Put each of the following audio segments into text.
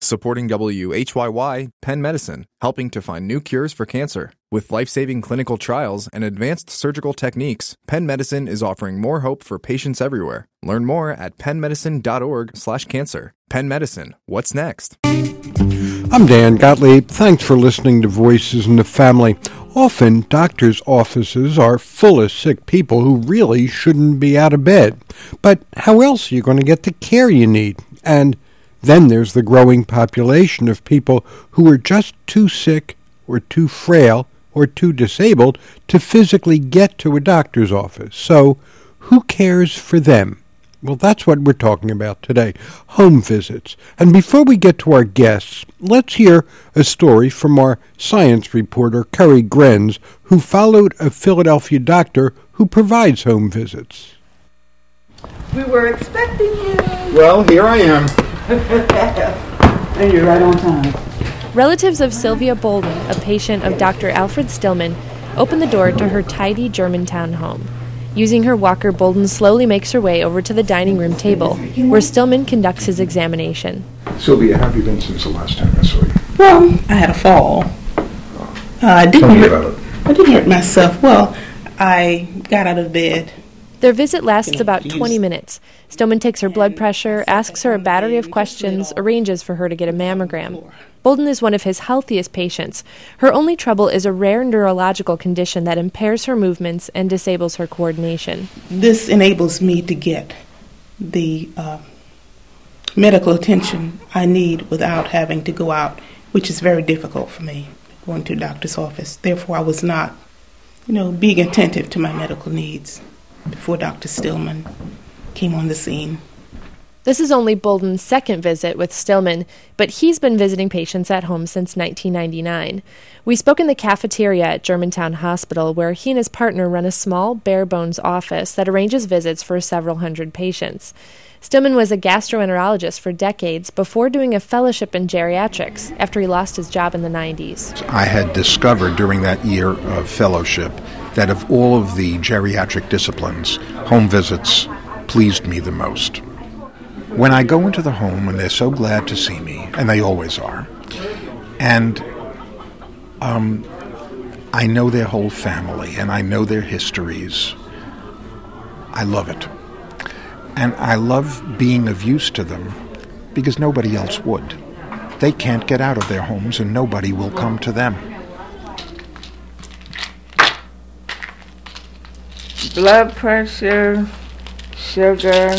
Supporting WHYY, Penn Medicine, helping to find new cures for cancer. With life-saving clinical trials and advanced surgical techniques, Penn Medicine is offering more hope for patients everywhere. Learn more at pennmedicine.org/cancer. Penn Medicine, what's next? I'm Dan Gottlieb. Thanks for listening to Voices in the Family. Often, doctors' offices are full of sick people who really shouldn't be out of bed. But how else are you going to get the care you need? And then there's the growing population of people who are just too sick or too frail or too disabled to physically get to a doctor's office. So, who cares for them? Well, that's what we're talking about today, home visits. And before we get to our guests, let's hear a story from our science reporter, Kerry Grenz, who followed a Philadelphia doctor who provides home visits. We were expecting you. Well, here I am. And you're right on time. Relatives of Sylvia Bolden, a patient of Dr. Alfred Stillman, open the door to her tidy Germantown home. Using her walker, Bolden slowly makes her way over to the dining room table, where Stillman conducts his examination. Sylvia, how have you been since the last time I saw you? Well, I had a fall. Tell me about it. I didn't hurt myself. Well, I got out of bed. Their visit lasts about 20 minutes. Stillman takes her blood pressure, asks her a battery of questions, arranges for her to get a mammogram. Bolden is one of his healthiest patients. Her only trouble is a rare neurological condition that impairs her movements and disables her coordination. This enables me to get the medical attention I need without having to go out, which is very difficult for me, going to a doctor's office. Therefore, I was not, being attentive to my medical needs before Dr. Stillman came on the scene. This is only Bolden's second visit with Stillman, but he's been visiting patients at home since 1999. We spoke in the cafeteria at Germantown Hospital, where he and his partner run a small, bare-bones office that arranges visits for several hundred patients. Stillman was a gastroenterologist for decades before doing a fellowship in geriatrics after he lost his job in the 90s. I had discovered during that year of fellowship that of all of the geriatric disciplines, home visits pleased me the most. When I go into the home and they're so glad to see me, and they always are, and I know their whole family and I know their histories, I love it. And I love being of use to them because nobody else would. They can't get out of their homes and nobody will come to them. Blood pressure, sugar,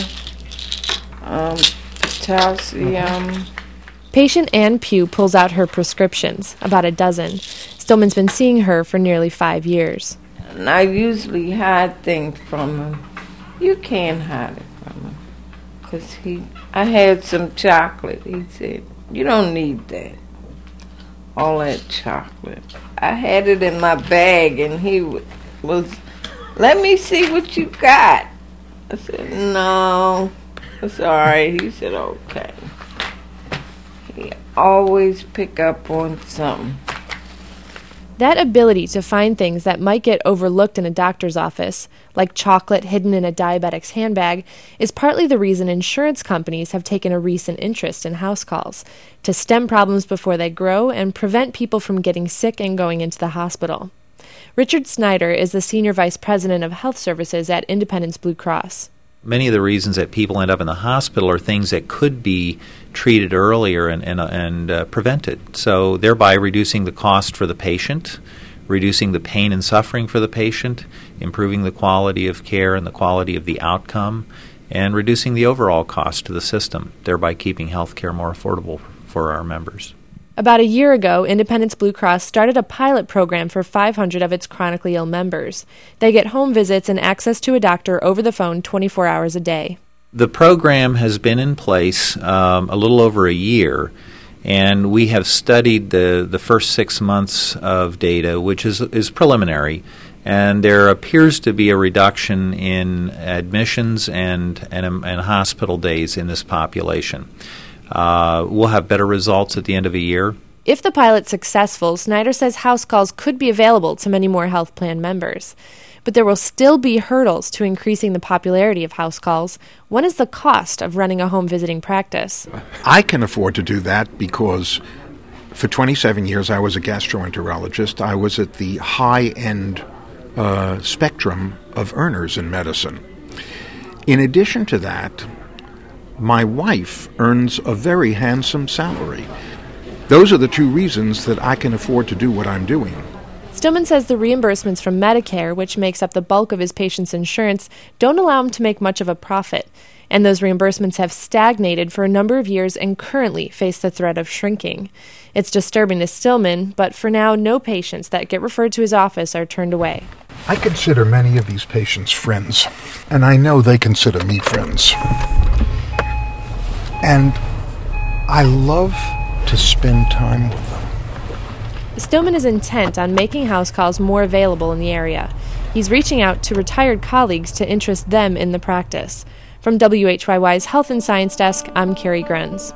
potassium. Patient Ann Pugh pulls out her prescriptions, about a dozen. Stillman's been seeing her for nearly 5 years. And I usually hide things from him. You can't hide it from him. Because I had some chocolate. He said, you don't need that. All that chocolate. I had it in my bag and he was, let me see what you got. I said, no. It's all right. He said, okay. He always pick up on something. That ability to find things that might get overlooked in a doctor's office, like chocolate hidden in a diabetic's handbag, is partly the reason insurance companies have taken a recent interest in house calls, to stem problems before they grow and prevent people from getting sick and going into the hospital. Richard Snyder is the Senior Vice President of Health Services at Independence Blue Cross. Many of the reasons that people end up in the hospital are things that could be treated earlier and prevented, so thereby reducing the cost for the patient, reducing the pain and suffering for the patient, improving the quality of care and the quality of the outcome, and reducing the overall cost to the system, thereby keeping health care more affordable for our members. About a year ago, Independence Blue Cross started a pilot program for 500 of its chronically ill members. They get home visits and access to a doctor over the phone 24 hours a day. The program has been in place a little over a year, and we have studied the first 6 months of data, which is preliminary, and there appears to be a reduction in admissions and hospital days in this population. We'll have better results at the end of a year. If the pilot's successful, Snyder says house calls could be available to many more health plan members. But there will still be hurdles to increasing the popularity of house calls. One is the cost of running a home visiting practice. I can afford to do that because for 27 years I was a gastroenterologist. I was at the high-end spectrum of earners in medicine. In addition to that, my wife earns a very handsome salary. Those are the two reasons that I can afford to do what I'm doing. Stillman says the reimbursements from Medicare, which makes up the bulk of his patients' insurance, don't allow him to make much of a profit. And those reimbursements have stagnated for a number of years and currently face the threat of shrinking. It's disturbing to Stillman, but for now, no patients that get referred to his office are turned away. I consider many of these patients friends, and I know they consider me friends. And I love to spend time with them. Stillman is intent on making house calls more available in the area. He's reaching out to retired colleagues to interest them in the practice. From WHYY's Health and Science Desk, I'm Carrie Grenz.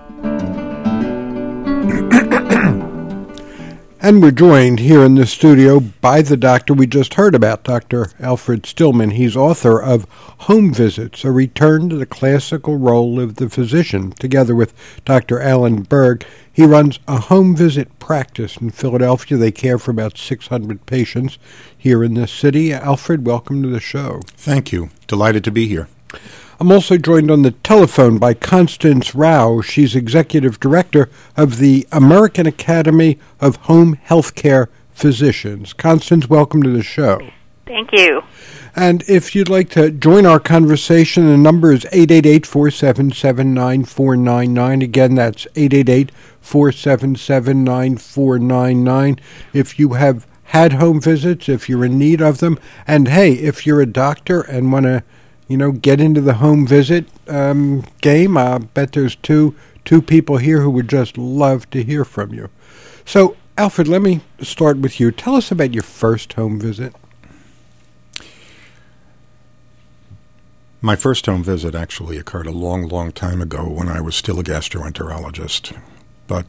And we're joined here in the studio by the doctor we just heard about, Dr. Alfred Stillman. He's author of Home Visits, a return to the classical role of the physician. Together with Dr. Alan Berg, he runs a home visit practice in Philadelphia. They care for about 600 patients here in this city. Alfred, welcome to the show. Thank you. Delighted to be here. I'm also joined on the telephone by Constance Rao. She's executive director of the American Academy of Home Healthcare Physicians. Constance, welcome to the show. Thank you. And if you'd like to join our conversation, the number is 888-477-9499. Again, that's 888-477-9499. If you have had home visits, if you're in need of them, and hey, if you're a doctor and want to get into the home visit game, I bet there's two people here who would just love to hear from you. So, Alfred, let me start with you. Tell us about your first home visit. My first home visit actually occurred a long, long time ago when I was still a gastroenterologist. But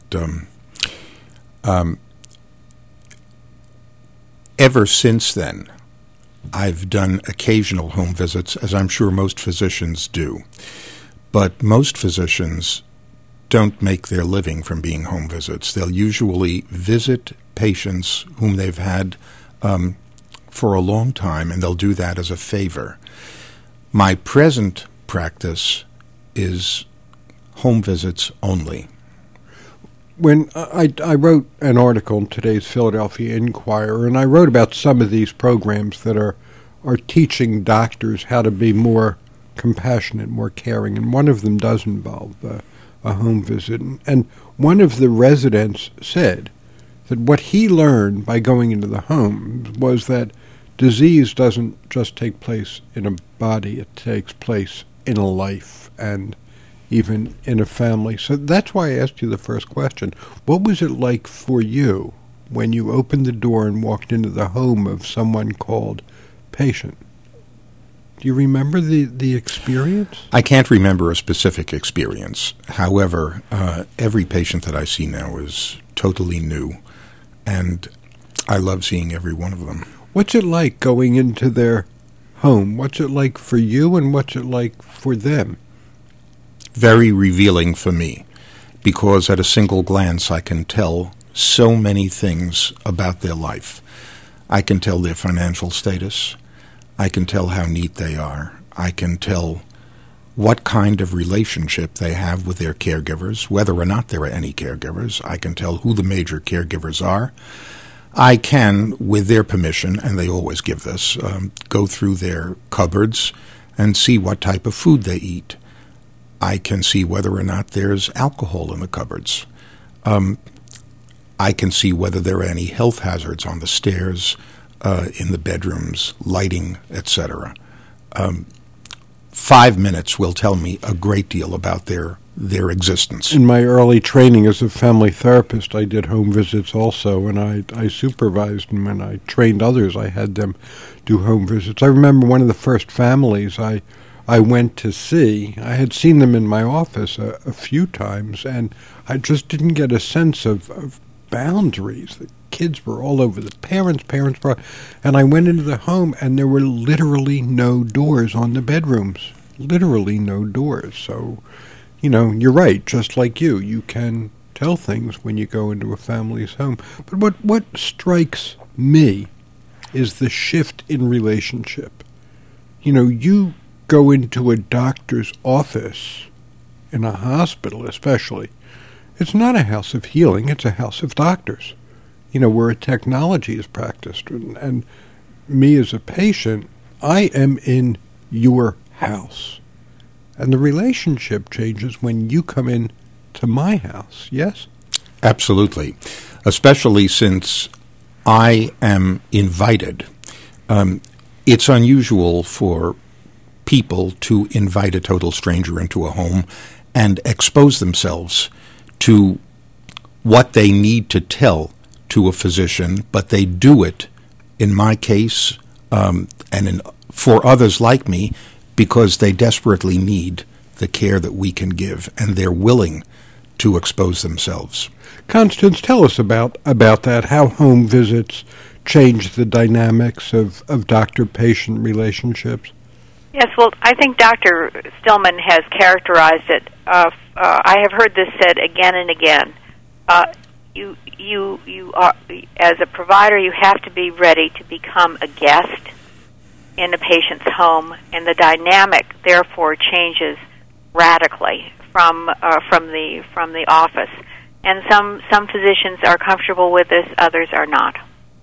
ever since then, I've done occasional home visits, as I'm sure most physicians do. But most physicians don't make their living from being home visits. They'll usually visit patients whom they've had for a long time, and they'll do that as a favor. My present practice is home visits only. When I wrote an article in today's Philadelphia Inquirer, and I wrote about some of these programs that are teaching doctors how to be more compassionate, more caring, and one of them does involve a home visit. And one of the residents said that what he learned by going into the home was that disease doesn't just take place in a body, it takes place in a life and even in a family. So that's why I asked you the first question. What was it like for you when you opened the door and walked into the home of someone called patient? Do you remember the experience? I can't remember a specific experience. However, every patient that I see now is totally new, and I love seeing every one of them. What's it like going into their home? What's it like for you, and what's it like for them? Very revealing for me, because at a single glance I can tell so many things about their life. I can tell their financial status. I can tell how neat they are. I can tell what kind of relationship they have with their caregivers, whether or not there are any caregivers. I can tell who the major caregivers are. I can, with their permission, and they always give this, go through their cupboards and see what type of food they eat. I can see whether or not there's alcohol in the cupboards. I can see whether there are any health hazards on the stairs, in the bedrooms, lighting, etc. 5 minutes will tell me a great deal about their existence. In my early training as a family therapist, I did home visits also, and I supervised them. When I trained others, I had them do home visits. I remember one of the first families I went to see. I had seen them in my office a few times, and I just didn't get a sense of boundaries. The kids were all over the parents were, and I went into the home, and there were literally no doors on the bedrooms. Literally no doors. So, you're right, just like you can tell things when you go into a family's home. But what strikes me is the shift in relationship. You go into a doctor's office, in a hospital especially, it's not a house of healing, it's a house of doctors, where a technology is practiced. And me as a patient, I am in your house. And the relationship changes when you come in to my house, yes? Absolutely, especially since I am invited. It's unusual for people to invite a total stranger into a home and expose themselves to what they need to tell to a physician, but they do it, in my case, for others like me, because they desperately need the care that we can give, and they're willing to expose themselves. Constance, tell us about that, how home visits change the dynamics of doctor-patient relationships. Yes, well, I think Dr. Stillman has characterized it. I have heard this said again and again. You are, as a provider, you have to be ready to become a guest in a patient's home, and the dynamic therefore changes radically from the office. And some physicians are comfortable with this, others are not.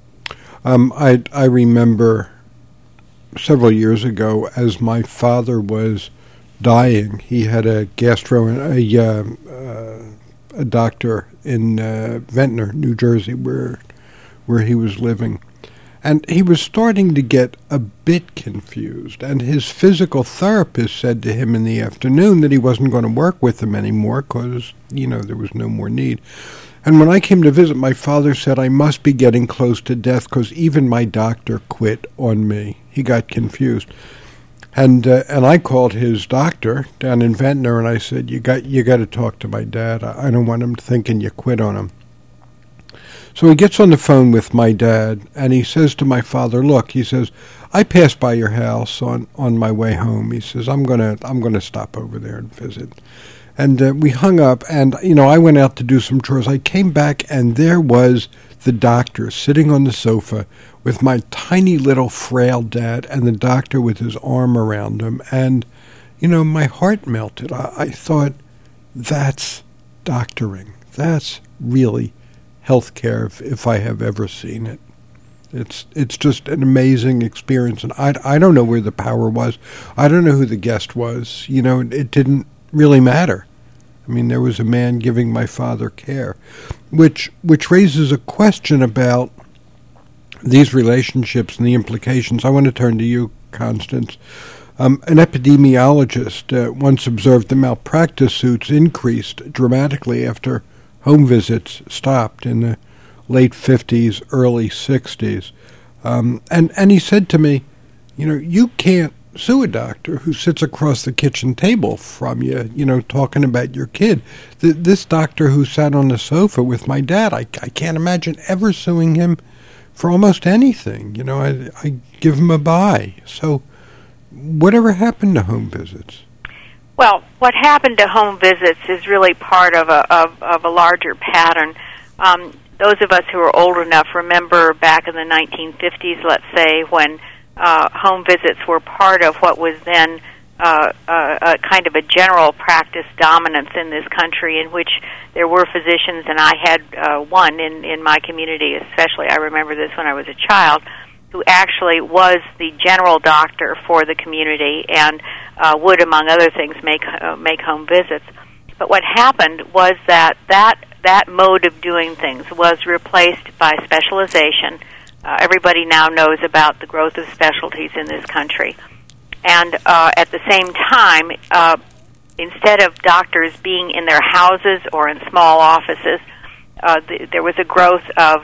I remember several years ago, as my father was dying, he had a doctor in Ventnor, New Jersey, where he was living. And he was starting to get a bit confused, and his physical therapist said to him in the afternoon that he wasn't going to work with him anymore because, there was no more need. And when I came to visit, my father said, I must be getting close to death because even my doctor quit on me. He got confused. And I called his doctor down in Ventnor, and I said, you got to talk to my dad. I don't want him thinking you quit on him. So he gets on the phone with my dad, and he says to my father, look, he says, I passed by your house on my way home. He says, I'm gonna stop over there and visit. And we hung up, and, I went out to do some chores. I came back, and there was the doctor sitting on the sofa with my tiny little frail dad, and the doctor with his arm around him. And, my heart melted. I thought, that's doctoring. That's really healthcare if I have ever seen it. It's just an amazing experience, and I don't know where the power was. I don't know who the guest was. It didn't really matter. I mean, there was a man giving my father care, which raises a question about these relationships and the implications. I want to turn to you, Constance. An epidemiologist once observed the malpractice suits increased dramatically after home visits stopped in the late 50s, early 60s. And he said to me, you can't sue a doctor who sits across the kitchen table from you, talking about your kid. This doctor who sat on the sofa with my dad, I can't imagine ever suing him for almost anything. I give him a buy. So whatever happened to home visits? Well, what happened to home visits is really part of a larger pattern. Those of us who are old enough remember back in the 1950s, let's say, when home visits were part of what was then a kind of a general practice dominance in this country, in which there were physicians, and I had one in my community especially. I remember this when I was a child, who actually was the general doctor for the community and would, among other things, make home visits. But what happened was that mode of doing things was replaced by specialization. Everybody now knows about the growth of specialties in this country. And at the same time, instead of doctors being in their houses or in small offices, there was a growth of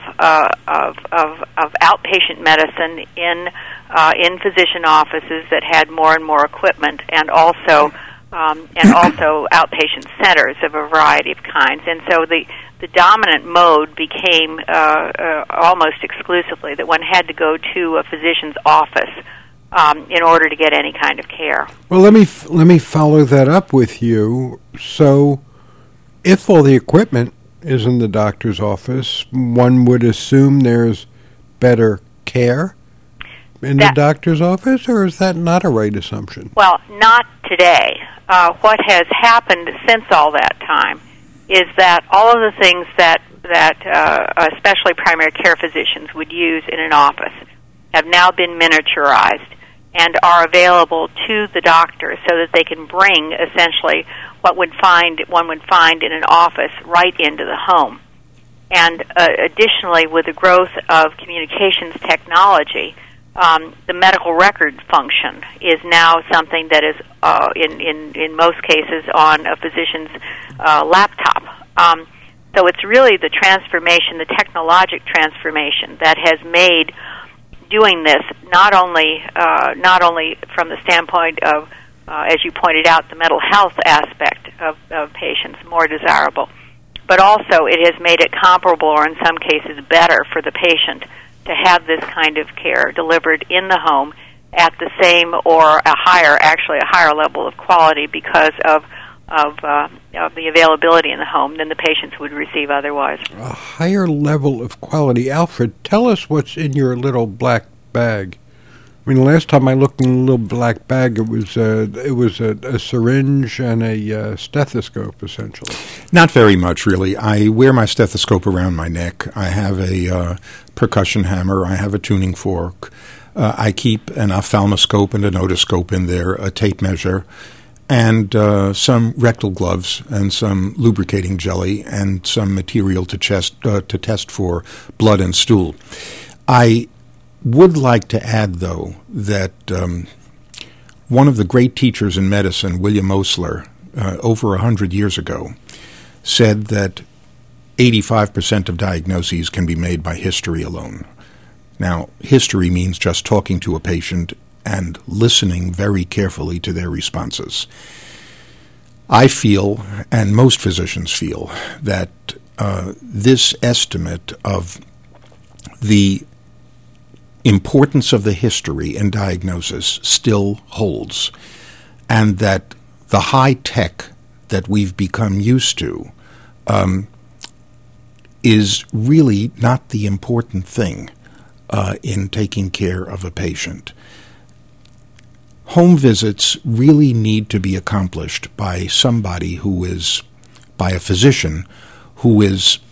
outpatient medicine in physician offices that had more and more equipment, and also outpatient centers of a variety of kinds. And so the dominant mode became almost exclusively that one had to go to a physician's office in order to get any kind of care. Well, let me follow that up with you. So, if all the equipment is in the doctor's office, one would assume there's better care in the doctor's office, or is that not a right assumption? Well, not today. What has happened since all that time is that all of the things that especially primary care physicians would use in an office have now been miniaturized and are available to the doctor so that they can bring essentially what one would find in an office right into the home. And additionally, with the growth of communications technology, the medical record function is now something that is, in most cases, on a physician's laptop. So it's really the transformation, the technologic transformation, that has made doing this not only from the standpoint of, as you pointed out, the mental health aspect of patients more desirable, but also it has made it comparable, or in some cases better, for the patient to have this kind of care delivered in the home at the same or a higher level of quality because of the availability in the home than the patients would receive otherwise. A higher level of quality. Alfred, tell us what's in your little black bag. I mean, the last time I looked in the little black bag, it was a syringe and a stethoscope, essentially. Not very much, really. I wear my stethoscope around my neck. I have a percussion hammer. I have a tuning fork. I keep an ophthalmoscope and an otoscope in there, a tape measure, and some rectal gloves and some lubricating jelly and some material to test for blood and stool. I would like to add, though, that one of the great teachers in medicine, William Osler, over 100 years ago, said that 85% of diagnoses can be made by history alone. Now, history means just talking to a patient and listening very carefully to their responses. I feel, and most physicians feel, that this estimate of the importance of the history in diagnosis still holds, and that the high tech that we've become used to is really not the important thing in taking care of a patient. Home visits really need to be accomplished by somebody who is, by a physician who is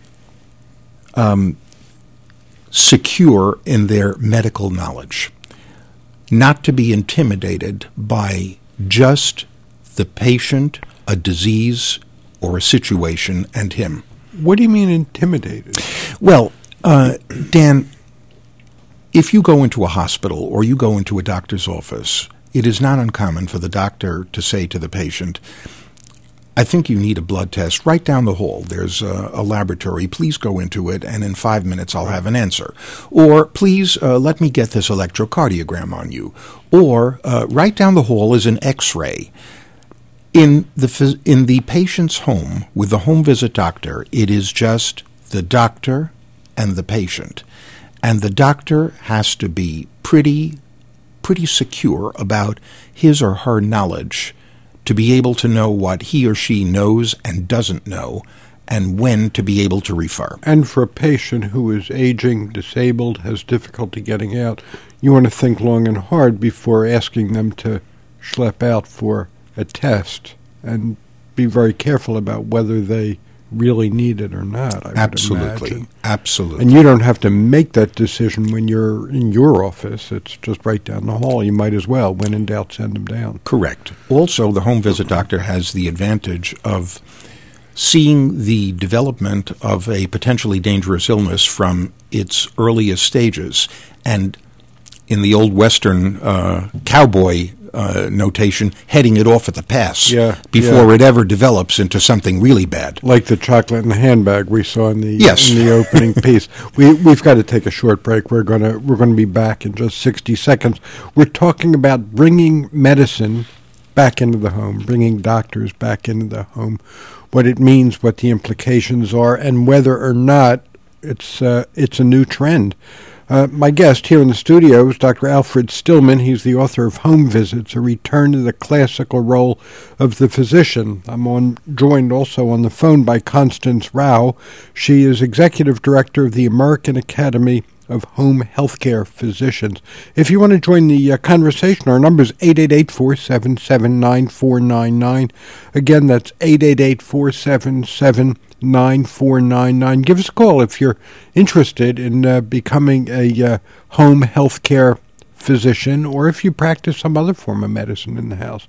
secure in their medical knowledge, not to be intimidated by just the patient, a disease, or a situation, and him. What do you mean intimidated? Well, Dan, if you go into a hospital or you go into a doctor's office, it is not uncommon for the doctor to say to the patient, I think you need a blood test right down the hall. There's a laboratory. Please go into it, and in 5 minutes I'll have an answer. Or, please let me get this electrocardiogram on you. Or, right down the hall is an X-ray. In the patient's home, with the home visit doctor, it is just the doctor and the patient. And the doctor has to be pretty secure about his or her knowledge to be able to know what he or she knows and doesn't know, and when to be able to refer. And for a patient who is aging, disabled, has difficulty getting out, you want to think long and hard before asking them to schlep out for a test, and be very careful about whether they really need it or not, I would imagine. Absolutely. And you don't have to make that decision when you're in your office. It's just right down the hall. You might as well, when in doubt, send them down. Correct. Also, the home visit doctor has the advantage of seeing the development of a potentially dangerous illness from its earliest stages. And in the old Western cowboy notation, heading it off at the pass before it ever develops into something really bad. Like the chocolate in the handbag we saw in the opening piece. We've got to take a short break. We're going to be back in just 60 seconds. We're talking about bringing medicine back into the home, bringing doctors back into the home. what it means, what the implications are, and whether or not it's a new trend. My guest here in the studio is Dr. Alfred Stillman. He's the author of Home Visits, a return to the classical role of the physician. I'm joined also on the phone by Constance Rao. She is Executive Director of the American Academy of Home Healthcare Physicians. If you want to join the conversation, our number is 888-477-9499. Again, that's 888-477-9499. Give us a call if you're interested in becoming a home healthcare physician, or if you practice some other form of medicine in the house.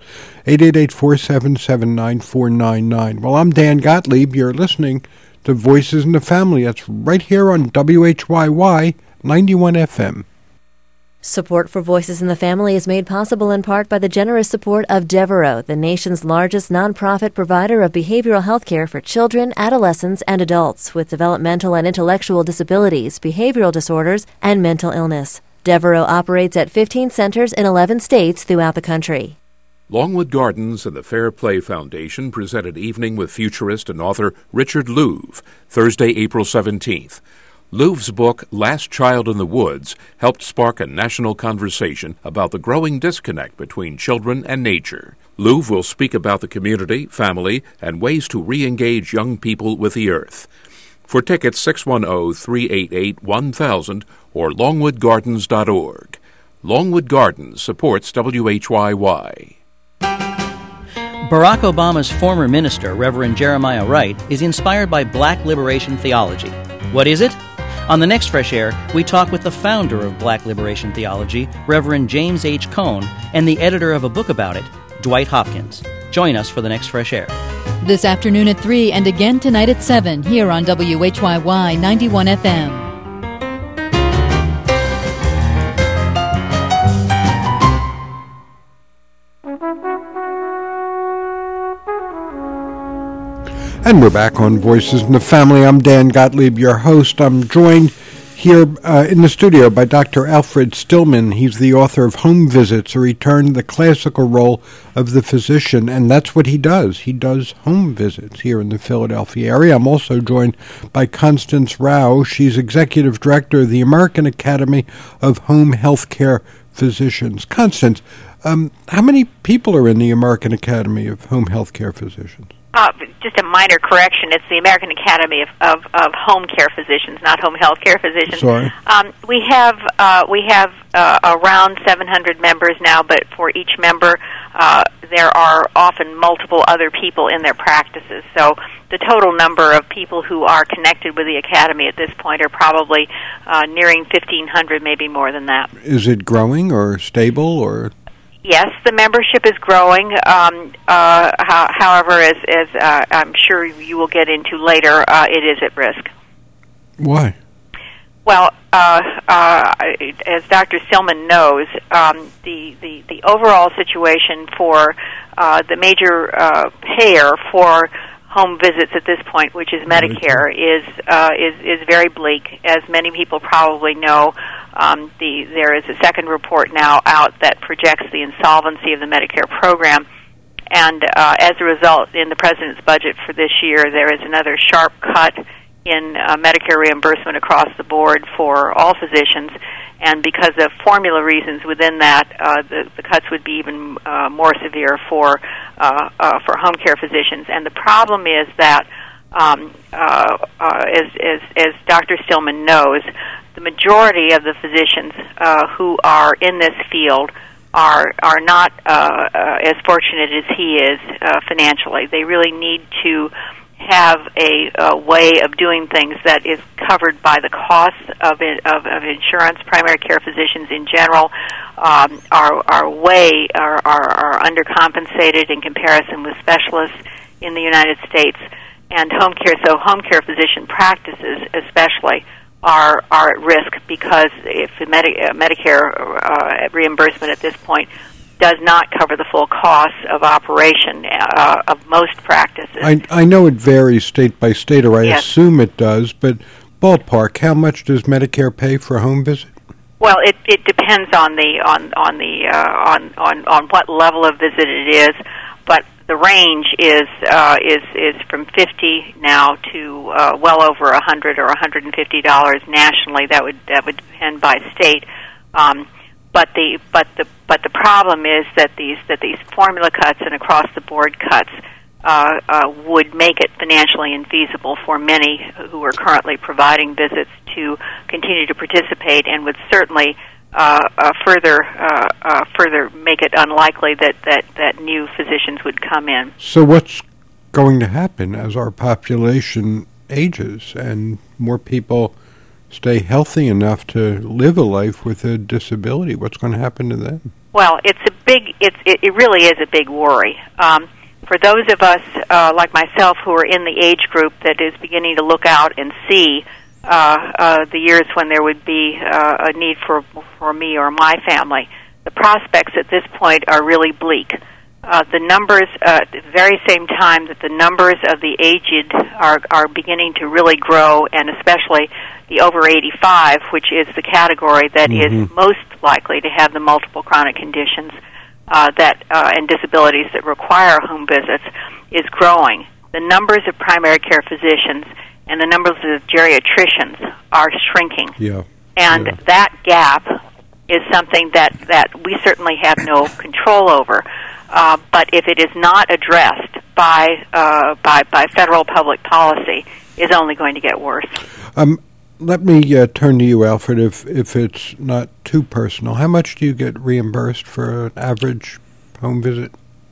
888-477-9499. Well, I'm Dan Gottlieb. You're listening to Voices in the Family. That's right here on WHYY 91 FM. Support for Voices in the Family is made possible in part by the generous support of Devereaux, the nation's largest nonprofit provider of behavioral health care for children, adolescents, and adults with developmental and intellectual disabilities, behavioral disorders, and mental illness. Devereaux operates at 15 centers in 11 states throughout the country. Longwood Gardens and the Fair Play Foundation presented Evening with futurist and author Richard Louv, Thursday, April 17th. Louv's book, Last Child in the Woods, helped spark a national conversation about the growing disconnect between children and nature. Louv will speak about the community, family, and ways to re-engage young people with the earth. For tickets, 610-388-1000 or longwoodgardens.org. Longwood Gardens supports WHYY. Barack Obama's former minister, Reverend Jeremiah Wright, is inspired by Black liberation theology. What is it? On the next Fresh Air, we talk with the founder of Black liberation theology, Reverend James H. Cone, and the editor of a book about it, Dwight Hopkins. Join us for the next Fresh Air. This afternoon at 3 and again tonight at 7 here on WHYY 91 FM. And we're back on Voices in the Family. I'm Dan Gottlieb, your host. I'm joined here in the studio by Dr. Alfred Stillman. He's the author of Home Visits, a return to the classical role of the physician, and that's what he does. He does home visits here in the Philadelphia area. I'm also joined by Constance Rao. She's Executive Director of the American Academy of Home Healthcare Physicians. Constance, how many people are in the American Academy of Home Healthcare Physicians? Just a minor correction. It's the American Academy of Home Care Physicians, not Home Health Care Physicians. Sorry. We have around 700 members now, but for each member, there are often multiple other people in their practices. So the total number of people who are connected with the Academy at this point are probably nearing 1,500, maybe more than that. Is it growing or stable or? Yes, the membership is growing. However, as I'm sure you will get into later, it is at risk. Why? Well, as Dr. Stillman knows, the overall situation for the major payer for home visits at this point, which is Medicare, is very bleak. As many people probably know, there is a second report now out that projects the insolvency of the Medicare program, and as a result, in the President's budget for this year, there is another sharp cut in Medicare reimbursement across the board for all physicians, and because of formula reasons within that, the cuts would be even more severe for home care physicians. And the problem is that, as Dr. Stillman knows, the majority of the physicians who are in this field are not as fortunate as he is financially. They really need to have a way of doing things that is covered by the costs of insurance. Primary care physicians in general are undercompensated in comparison with specialists in the United States, and home care physician practices especially are at risk, because if the Medicare reimbursement at this point does not cover the full cost of operation of most practices. I know it varies state by state, or I yes. assume it does, but ballpark, how much does Medicare pay for a home visit? Well, it depends on what level of visit it is, but the range is from $50 now to well over $100 or $150 nationally. That would depend by state. But the problem is that these formula cuts and across the board cuts would make it financially infeasible for many who are currently providing visits to continue to participate, and would certainly further make it unlikely that new physicians would come in. So what's going to happen as our population ages and more people stay healthy enough to live a life with a disability? What's going to happen to them? Well, it really is a big worry. For those of us like myself who are in the age group that is beginning to look out and see the years when there would be a need for me or my family, the prospects at this point are really bleak. The numbers, at the very same time that the numbers of the aged are beginning to really grow, and especially the over 85, which is the category that is most likely to have the multiple chronic conditions and disabilities that require home visits, is growing. The numbers of primary care physicians and the numbers of geriatricians are shrinking. Yeah. And that gap is something that we certainly have no control over. But if it is not addressed by federal public policy, it's only going to get worse. Let me turn to you, Alfred, if it's not too personal. How much do you get reimbursed for an average home visit?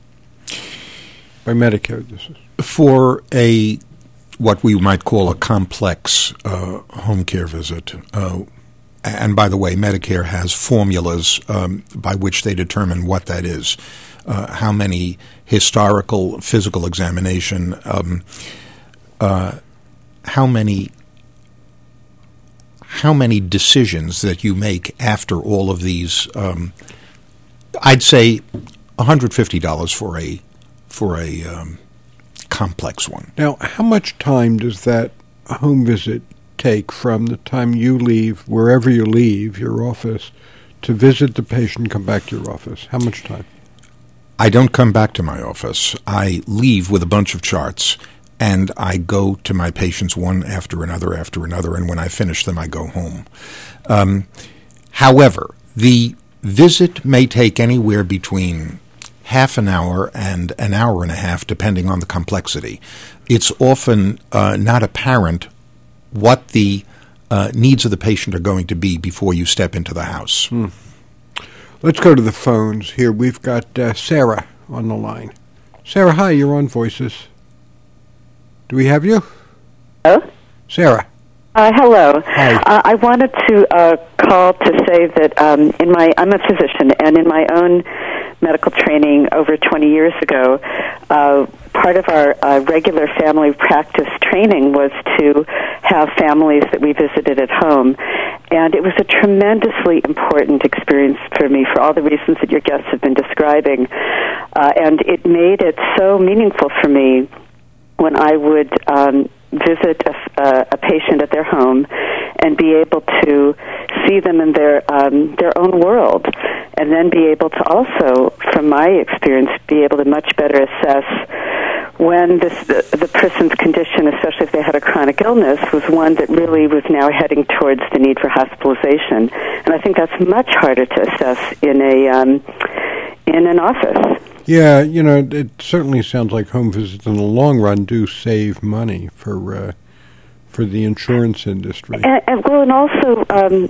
By Medicare, this is. For what we might call a complex home care visit, and by the way, Medicare has formulas by which they determine what that is. How many historical physical examination, how many decisions that you make after all of these. I'd say $150 for a complex one. Now, how much time does that home visit take from the time you leave, wherever you leave, your office, to visit the patient, come back to your office? How much time? I don't come back to my office. I leave with a bunch of charts, and I go to my patients one after another, and when I finish them, I go home. However, the visit may take anywhere between half an hour and an hour and a half, depending on the complexity. It's often not apparent what the needs of the patient are going to be before you step into the house. Let's go to the phones here. We've got Sarah on the line. Sarah, hi, you're on Voices. Do we have you? Hello? Sarah. Hello. Hi. I wanted to call to say that I'm a physician, and in my own medical training over 20 years ago, part of our regular family practice training was to have families that we visited at home. And it was a tremendously important experience for me for all the reasons that your guests have been describing. And it made it so meaningful for me when I would visit a patient at their home and be able to see them in their own world, and then be able to also, from my experience, be able to much better assess when the person's condition, especially if they had a chronic illness, was one that really was now heading towards the need for hospitalization. And I think that's much harder to assess in an office. Yeah, it certainly sounds like home visits in the long run do save money for the insurance industry. And also,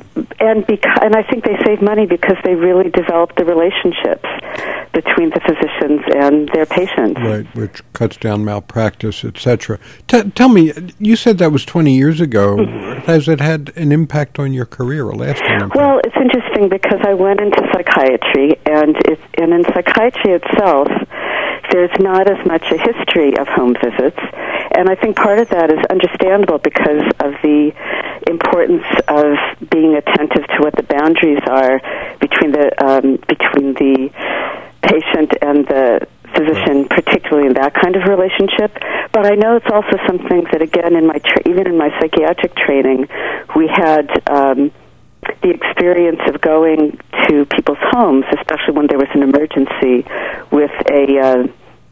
and I think they save money because they really develop the relationships between the physicians and their patients. Right, which cuts down malpractice, etc. Tell me, you said that was 20 years ago. Has it had an impact on your career, a lasting impact? Well, it's interesting because I went into psychiatry, and in psychiatry itself, there's not as much a history of home visits, and I think part of that is understandable because of the importance of being attentive to what the boundaries are between the patient and the physician, particularly in that kind of relationship. But I know it's also something that, again, even in my psychiatric training, we had the experience of going to people's homes, especially when there was an emergency with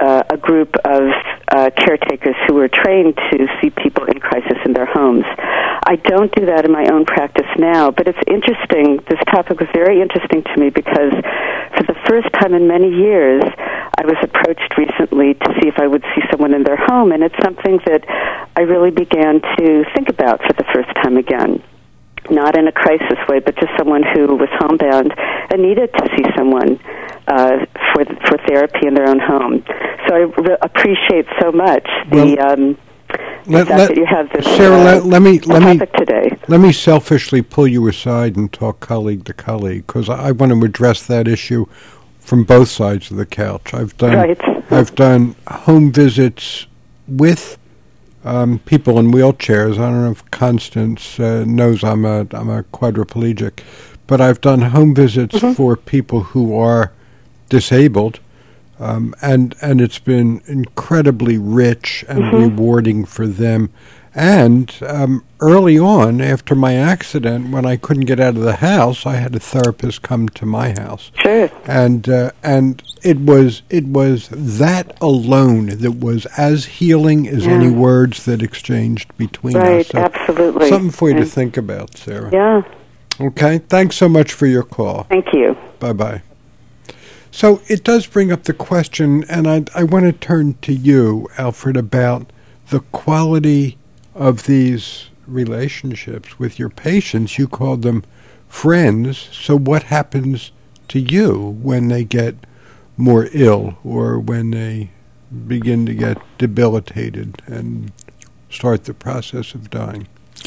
a group of caretakers who were trained to see people in crisis in their homes. I don't do that in my own practice now, but it's interesting. This topic was very interesting to me because for the first time in many years, I was approached recently to see if I would see someone in their home, and it's something that I really began to think about for the first time again. Not in a crisis way, but just someone who was homebound and needed to see someone for therapy in their own home. So I appreciate so much the fact that you have this Sarah, topic today. Let me selfishly pull you aside and talk colleague to colleague, because I want to address that issue from both sides of the couch. I've done home visits with people in wheelchairs. I don't know if Constance knows I'm a quadriplegic, but I've done home visits for people who are disabled, and it's been incredibly rich and rewarding for them. And early on, after my accident, when I couldn't get out of the house, I had a therapist come to my house. Sure. And it was that alone that was as healing as any words that exchanged between us. Right, So absolutely. Something for you to think about, Sarah. Yeah. Okay. Thanks so much for your call. Thank you. Bye-bye. So it does bring up the question, and I want to turn to you, Alfred, about the quality of these relationships with your patients. You called them friends. So what happens to you when they get more ill or when they begin to get debilitated and start the process of dying?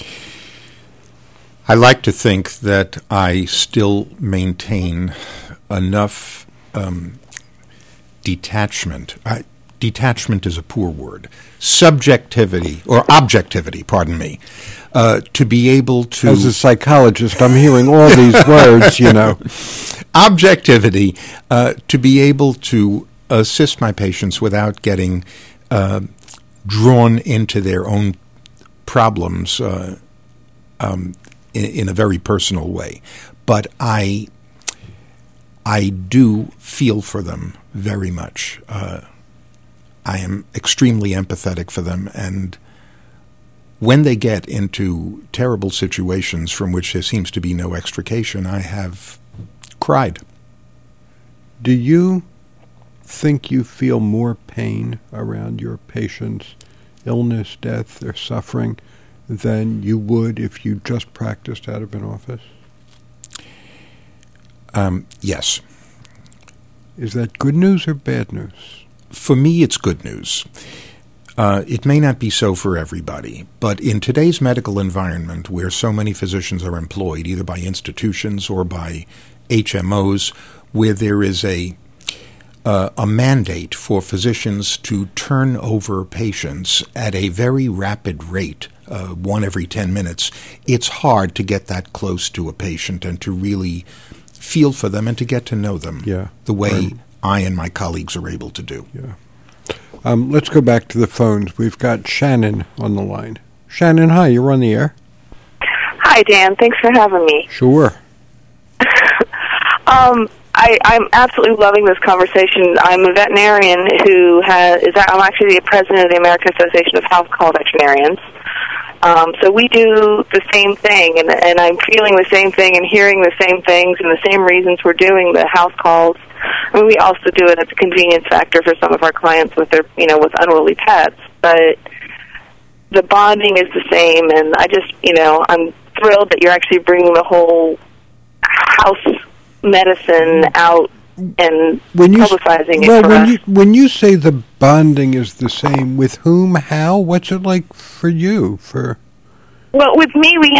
I like to think that I still maintain enough detachment. Detachment is a poor word. Subjectivity, or objectivity, pardon me, to be able to... As a psychologist, I'm hearing all these words, you know. Objectivity, to be able to assist my patients without getting drawn into their own problems in a very personal way. But I do feel for them very much. I am extremely empathetic for them, and when they get into terrible situations from which there seems to be no extrication, I have cried. Do you think you feel more pain around your patients' illness, death, or suffering than you would if you just practiced out of an office? Yes. Is that good news or bad news? For me, it's good news. It may not be so for everybody, but in today's medical environment where so many physicians are employed, either by institutions or by HMOs, where there is a mandate for physicians to turn over patients at a very rapid rate, one every 10 minutes, it's hard to get that close to a patient and to really feel for them and to get to know them the way I and my colleagues are able to do. Yeah. Let's go back to the phones. We've got Shannon on the line. Shannon, hi, you're on the air. Hi, Dan. Thanks for having me. Sure. I'm absolutely loving this conversation. I'm a veterinarian I'm actually the president of the American Association of House Call Veterinarians. So we do the same thing, and I'm feeling the same thing and hearing the same things and the same reasons we're doing the house calls. I mean, we also do it as a convenience factor for some of our clients with their, with unruly pets, but the bonding is the same, and I just, I'm thrilled that you're actually bringing the whole house medicine out and publicizing it for us. When you say the bonding is the same, with whom, how, what's it like for you? Well, with me, we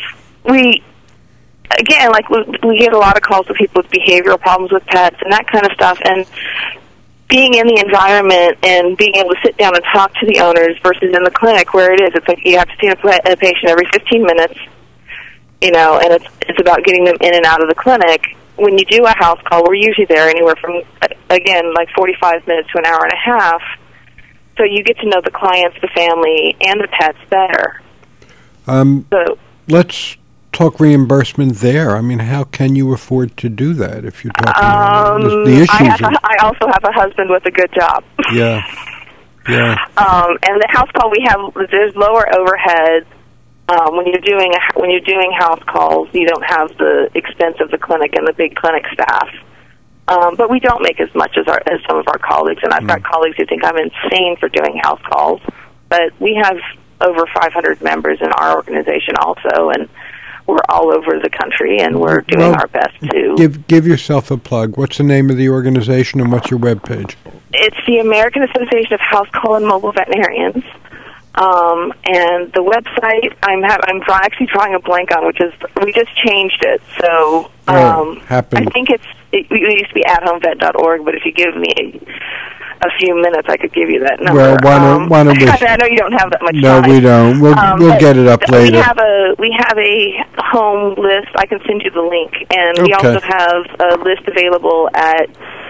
get a lot of calls with people with behavioral problems with pets and that kind of stuff, and being in the environment and being able to sit down and talk to the owners versus in the clinic where it's like you have to see a patient every 15 minutes, and it's about getting them in and out of the clinic. When you do a house call, we're usually there anywhere from, again, like 45 minutes to an hour and a half. So you get to know the clients, the family, and the pets better. Let's talk reimbursement there. I mean, how can you afford to do that if you're talking about the issues? I also have a husband with a good job. Yeah. And the house call we have, there's lower overhead. When you're doing house calls, you don't have the expense of the clinic and the big clinic staff. But we don't make as much as some of our colleagues, and I've got colleagues who think I'm insane for doing house calls. But we have over 500 members in our organization also, and we're all over the country, and we're doing our best to give yourself a plug. What's the name of the organization, and what's your webpage? It's the American Association of House Call and Mobile Veterinarians. And the website I'm actually drawing a blank on, which is we just changed it. So I think it used to be athomevet.org, but if you give me a few minutes, I could give you that number. Well, why don't we? I know you don't have that much no, time. No, we don't. We'll get it up later. We have a home list. I can send you the link, and we also have a list available at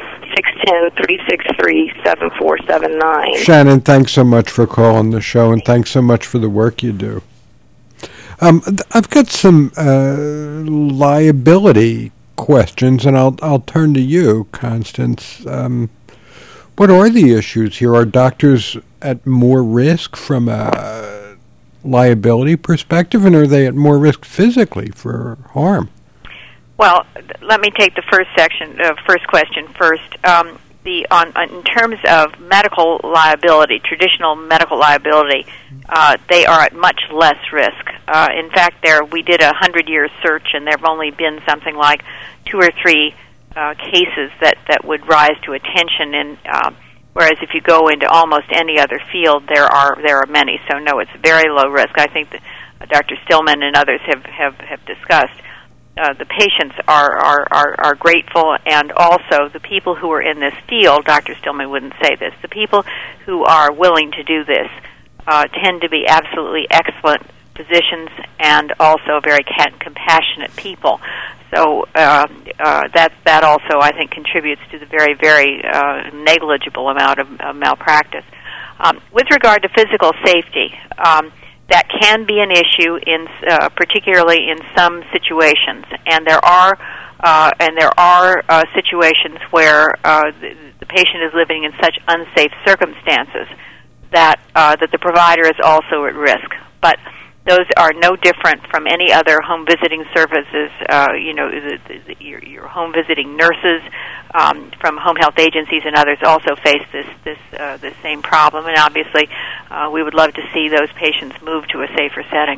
610-363-7479. Shannon, thanks so much for calling the show, and thanks so much for the work you do. I've got some liability questions, and I'll turn to you, Constance. What are the issues here? Are doctors at more risk from a liability perspective, and are they at more risk physically for harm? Well, let me take the first question first. In terms of medical liability, traditional medical liability, they are at much less risk. In fact, we did a 100-year search, and there have only been something like 2 or 3 cases that would rise to attention. And whereas if you go into almost any other field, there are many. So no, it's very low risk. I think that Dr. Stillman and others have discussed. The patients are grateful, and also the people who are in this field, Dr. Stillman wouldn't say this, the people who are willing to do this tend to be absolutely excellent physicians and also very compassionate people. So that also, I think, contributes to the very, very negligible amount of malpractice. With regard to physical safety, that can be an issue particularly in some situations, and there are situations where the patient is living in such unsafe circumstances that the provider is also at risk. But those are no different from any other home visiting services. Your home visiting nurses from home health agencies and others also face this same problem. And obviously, we would love to see those patients move to a safer setting.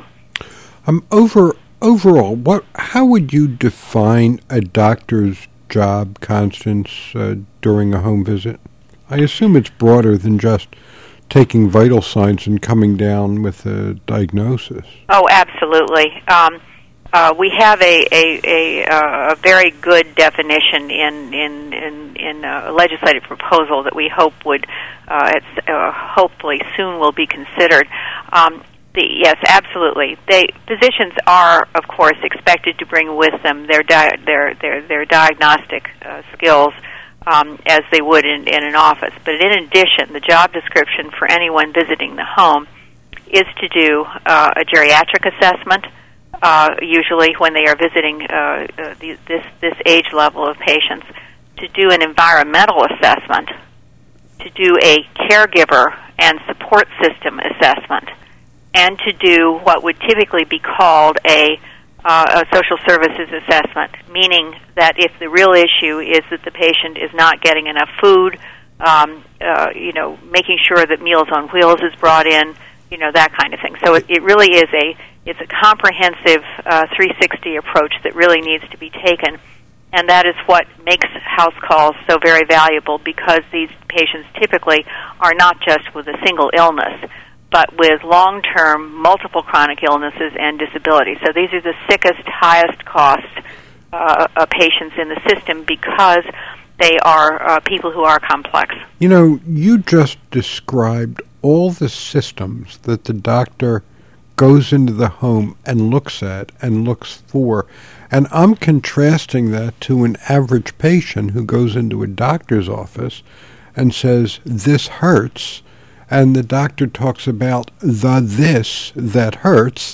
Overall, how would you define a doctor's job, Constance, during a home visit? I assume it's broader than just taking vital signs and coming down with a diagnosis. Oh, absolutely. We have a very good definition in a legislative proposal that we hope would hopefully soon will be considered. Yes, absolutely. Physicians are, of course, expected to bring with them their diagnostic skills. As they would in an office. But in addition, the job description for anyone visiting the home is to do a geriatric assessment, usually when they are visiting this age level of patients, to do an environmental assessment, to do a caregiver and support system assessment, and to do what would typically be called a social services assessment, meaning that if the real issue is that the patient is not getting enough food, making sure that Meals on Wheels is brought in, that kind of thing. So it really is it's a comprehensive 360 approach that really needs to be taken, and that is what makes house calls so very valuable, because these patients typically are not just with a single illness, but with long-term multiple chronic illnesses and disabilities. So these are the sickest, highest cost patients in the system, because they are people who are complex. You just described all the systems that the doctor goes into the home and looks at and looks for. And I'm contrasting that to an average patient who goes into a doctor's office and says, "This hurts." And the doctor talks about this that hurts,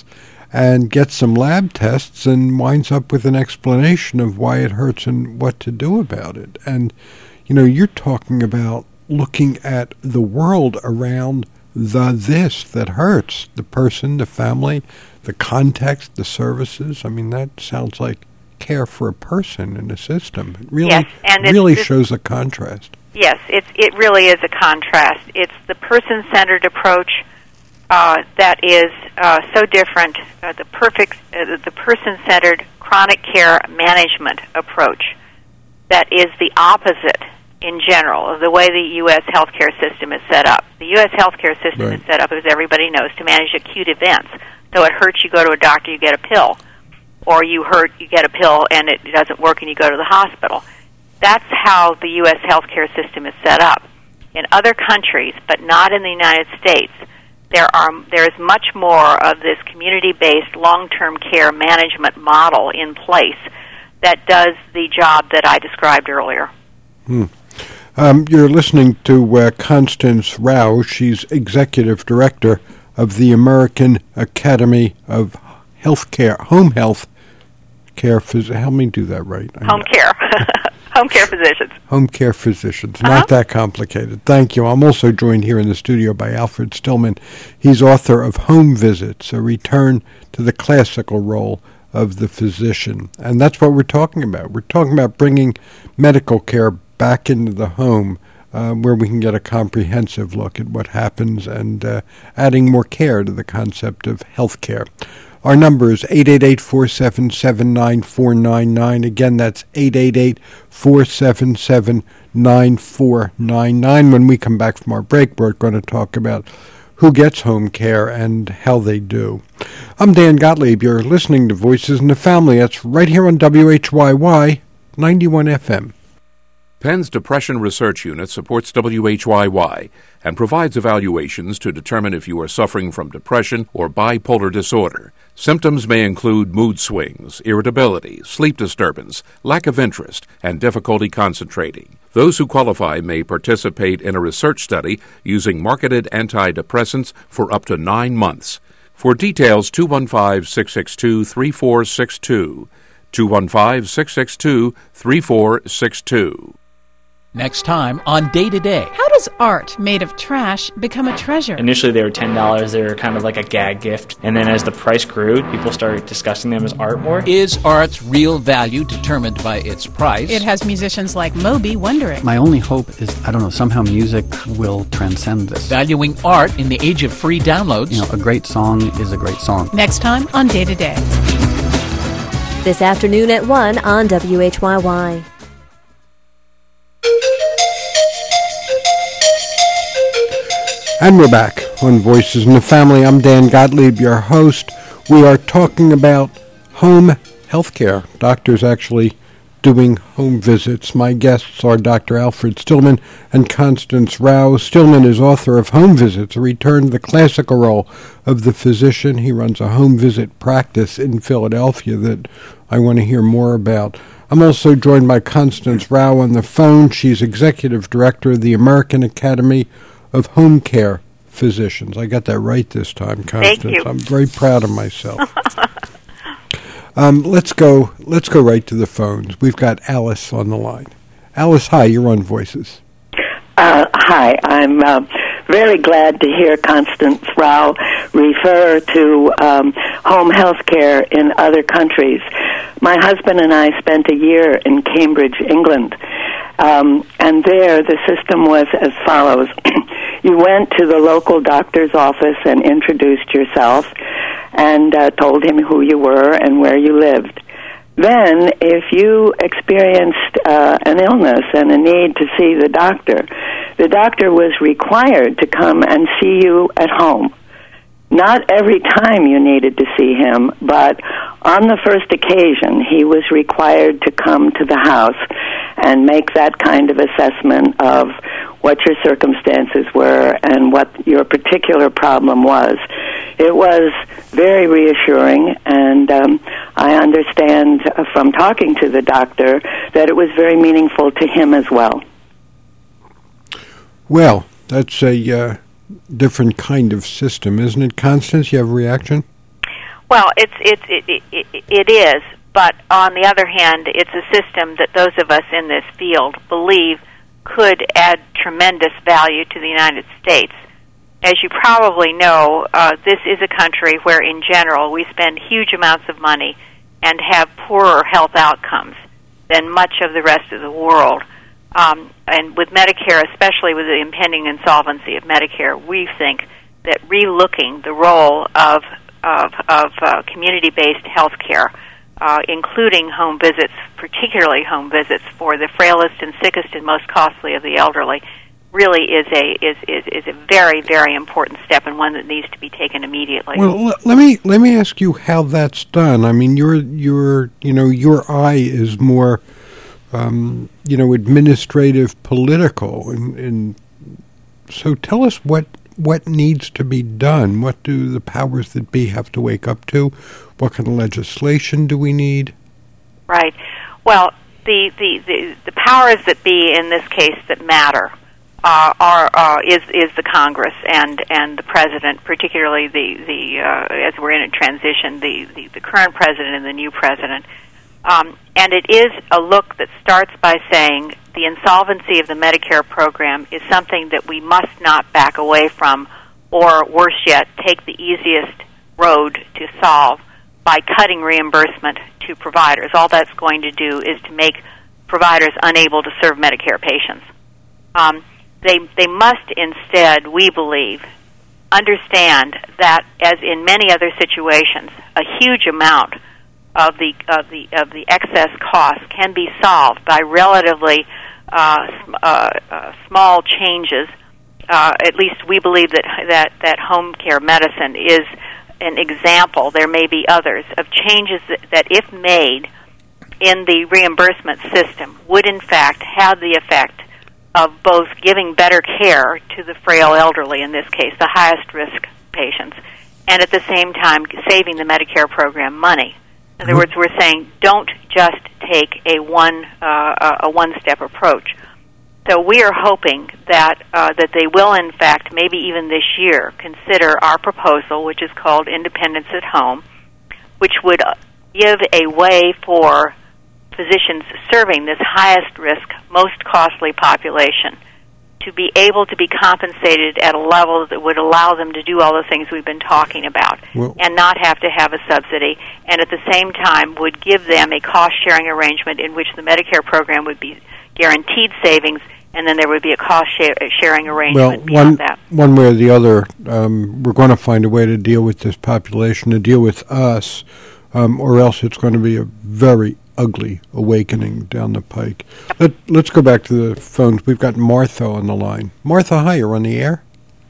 and gets some lab tests and winds up with an explanation of why it hurts and what to do about it. And, you're talking about looking at the world around this that hurts, the person, the family, the context, the services. I mean, that sounds like care for a person in a system. It really, yes, and really shows a contrast. Yes, it really is a contrast. It's the person-centered approach that is so different. The person-centered chronic care management approach that is the opposite in general of the way the U.S. healthcare system is set up. The U.S. healthcare system is set up, as everybody knows, to manage acute events. So it hurts, you go to a doctor, you get a pill. Or you hurt, you get a pill, and it doesn't work, and you go to the hospital. That's how the U.S. healthcare system is set up. In other countries, but not in the United States, there is much more of this community-based long-term care management model in place that does the job that I described earlier. You're listening to Constance Rao. She's Executive Director of the American Academy of Home Health Care. Help me do that right. Home care. Home care physicians. Home care physicians. Not that complicated. Thank you. I'm also joined here in the studio by Alfred Stillman. He's author of Home Visits, a return to the classical role of the physician. And that's what we're talking about. We're talking about bringing medical care back into the home, where we can get a comprehensive look at what happens and adding more care to the concept of health care. Our number is 888-477-9499. Again, that's 888-477-9499. When we come back from our break, we're going to talk about who gets home care and how they do. I'm Dan Gottlieb. You're listening to Voices in the Family. That's right here on WHYY 91 FM. Penn's Depression Research Unit supports WHYY and provides evaluations to determine if you are suffering from depression or bipolar disorder. Symptoms may include mood swings, irritability, sleep disturbance, lack of interest, and difficulty concentrating. Those who qualify may participate in a research study using marketed antidepressants for up to 9 months. For details, 215-662-3462. 215-662-3462. Next time on Day to Day. How does art made of trash become a treasure? Initially they were $10. They were kind of like a gag gift. And then as the price grew, people started discussing them as art more. Is art's real value determined by its price? It has musicians like Moby wondering. My only hope is, somehow music will transcend this. Valuing art in the age of free downloads. A great song is a great song. Next time on Day to Day. This afternoon at 1 on WHYY. And we're back on Voices in the Family. I'm Dan Gottlieb, your host. We are talking about home health care. Doctors actually doing home visits. My guests are Dr. Alfred Stillman and Constance Rao. Stillman is author of Home Visits, a return to the classical role of the physician. He runs a home visit practice in Philadelphia that I want to hear more about. I'm also joined by Constance Rao on the phone. She's Executive Director of the American Academy of Home Care Physicians. I got that right this time, Constance. Thank you. I'm very proud of myself. Let's go right to the phones. We've got Alice on the line. Alice, hi, you're on Voices. Hi, I'm very glad to hear Constance Rao refer to home health care in other countries. My husband and I spent a year in Cambridge, England, and there the system was as follows. You went to the local doctor's office and introduced yourself and told him who you were and where you lived. Then, if you experienced an illness and a need to see the doctor was required to come and see you at home. Not every time you needed to see him, but on the first occasion, he was required to come to the house and make that kind of assessment of what your circumstances were and what your particular problem was. It was very reassuring, and I understand from talking to the doctor that it was very meaningful to him as well. Well, that's a different kind of system, isn't it? Constance, you have a reaction? Well, it is, but on the other hand, it's a system that those of us in this field believe could add tremendous value to the United States. As you probably know, this is a country where, in general, we spend huge amounts of money and have poorer health outcomes than much of the rest of the world. And with Medicare, especially with the impending insolvency of Medicare, we think that relooking the role of community-based health care, including home visits, particularly home visits for the frailest and sickest and most costly of the elderly, really is a very, very important step, and one that needs to be taken immediately. Well, let me ask you how that's done. I mean, your eye is more administrative, political, and so tell us what needs to be done. What do the powers that be have to wake up to? What kind of legislation do we need? Right. Well, the powers that be in this case that matter is the Congress and the President, particularly the as we're in a transition, the current President and the new President. And it is a look that starts by saying the insolvency of the Medicare program is something that we must not back away from, or worse yet, take the easiest road to solve by cutting reimbursement to providers. All that's going to do is to make providers unable to serve Medicare patients. They must instead, we believe, understand that, as in many other situations, a huge amount of the excess costs can be solved by relatively small changes. At least we believe that home care medicine is an example. There may be others of changes that, if made in the reimbursement system, would in fact have the effect of both giving better care to the frail elderly, in this case, the highest risk patients, and at the same time saving the Medicare program money. In other words, we're saying don't just take a one-step approach. So we are hoping that they will, in fact, maybe even this year, consider our proposal, which is called Independence at Home, which would give a way for physicians serving this highest risk, most costly population to be able to be compensated at a level that would allow them to do all the things we've been talking about, and not have to have a subsidy, and at the same time would give them a cost-sharing arrangement in which the Medicare program would be guaranteed savings, and then there would be a cost-sharing arrangement beyond that. One way or the other, we're going to find a way to deal with this population, to deal with us, or else it's going to be a very ugly awakening down the pike. Let's go back to the phones. We've got Martha on the line. Martha, hi, you're on the air.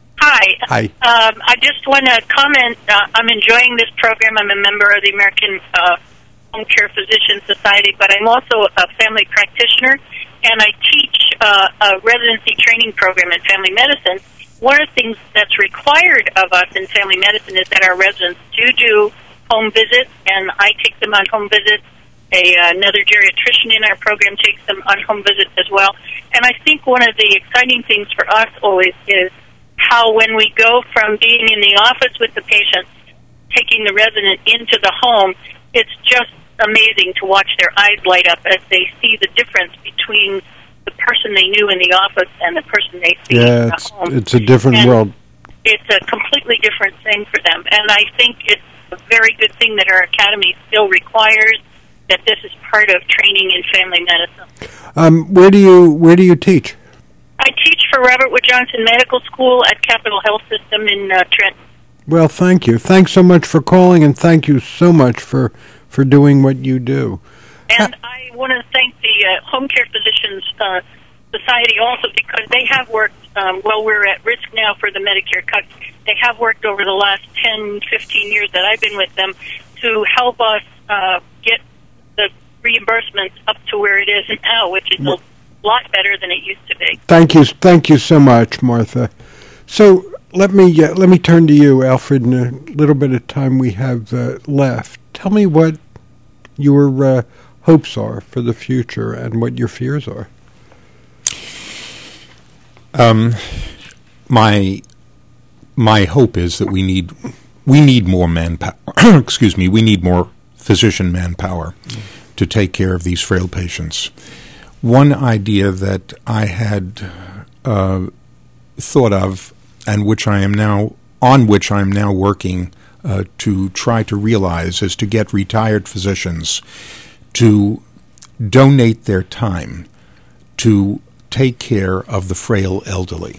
Hi. I just want to comment. I'm enjoying this program. I'm a member of the American Home Care Physician Society, but I'm also a family practitioner, and I teach a residency training program in family medicine. One of the things that's required of us in family medicine is that our residents do home visits, and I take them on home visits. Another geriatrician in our program takes them on home visits as well. And I think one of the exciting things for us always is how when we go from being in the office with the patient, taking the resident into the home, it's just amazing to watch their eyes light up as they see the difference between the person they knew in the office and the person they see in the home. It's a different world. It's a completely different thing for them. And I think it's a very good thing that our academy still requires that this is part of training in family medicine. Where do you teach? I teach for Robert Wood Johnson Medical School at Capital Health System in Trenton. Well, thank you. Thanks so much for calling, and thank you so much for doing what you do. And I want to thank the Home Care Physicians Society also, because they have worked, while we're at risk now for the Medicare cuts, they have worked over the last 10, 15 years that I've been with them to help us get the reimbursements up to where it is now, which is a lot better than it used to be. Thank you so much, Martha. So let me turn to you, Alfred, in a little bit of time we have left. Tell me what your hopes are for the future and what your fears are. My hope is that we we need more manpower. Excuse me. We need more physician manpower to take care of these frail patients. One idea that I had thought of, and which I am now working to try to realize, is to get retired physicians to donate their time to take care of the frail elderly.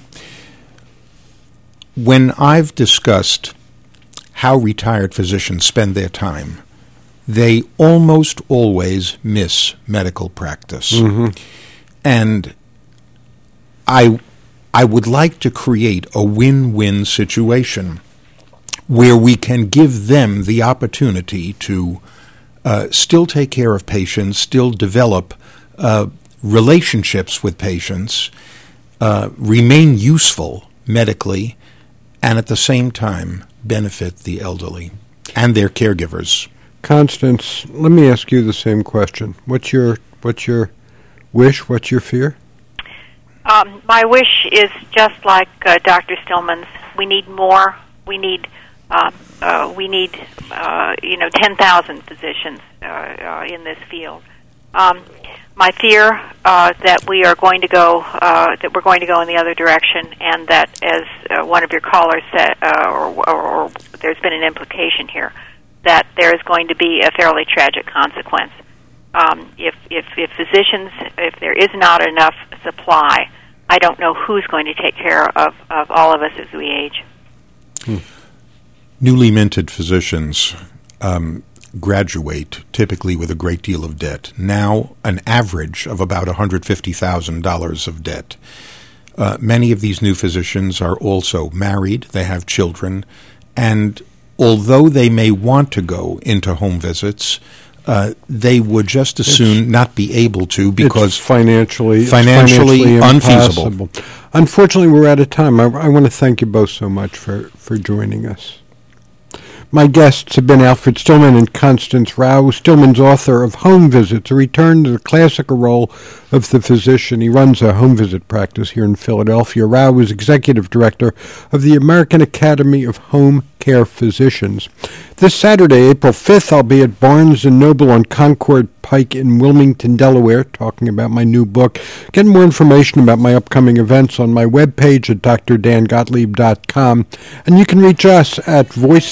When I've discussed how retired physicians spend their time, they almost always miss medical practice. Mm-hmm. And I would like to create a win-win situation where we can give them the opportunity to still take care of patients, still develop relationships with patients, remain useful medically, and at the same time benefit the elderly and their caregivers. Constance, let me ask you the same question. What's your wish? What's your fear? My wish is just like Dr. Stillman's. We need more. We need 10,000 physicians in this field. My fear that we are going to go that we're going to go in the other direction, and that, as one of your callers said, or there's been an implication here, that there is going to be a fairly tragic consequence. If physicians, if there is not enough supply, I don't know who's going to take care of all of us as we age. Newly minted physicians graduate typically with a great deal of debt. Now, an average of about $150,000 of debt. Many of these new physicians are also married. They have children. And although they may want to go into home visits, they would just as soon not be able to because it's financially unfeasible. Impossible. Unfortunately, we're out of time. I want to thank you both so much for joining us. My guests have been Alfred Stillman and Constance Rao. Stillman's author of Home Visits, a return to the classical role of the physician. He runs a home visit practice here in Philadelphia. Rao is executive director of the American Academy of Home Care Physicians. This Saturday, April 5th, I'll be at Barnes & Noble on Concord Pike in Wilmington, Delaware, talking about my new book. Get more information about my upcoming events on my webpage at drdangottlieb.com, and you can reach us at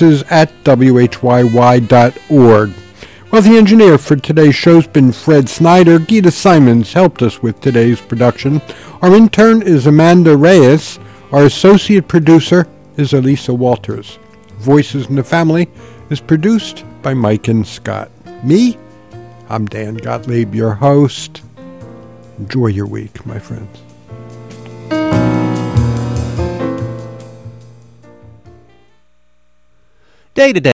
voices@whyy.org. Well, the engineer for today's show's been Fred Snyder. Gita Simons helped us with today's production. Our intern is Amanda Reyes. Our associate producer is Elisa Walters. Voices in the Family is produced by Mike and Scott. Me? I'm Dan Gottlieb, your host. Enjoy your week, my friends. Day to day.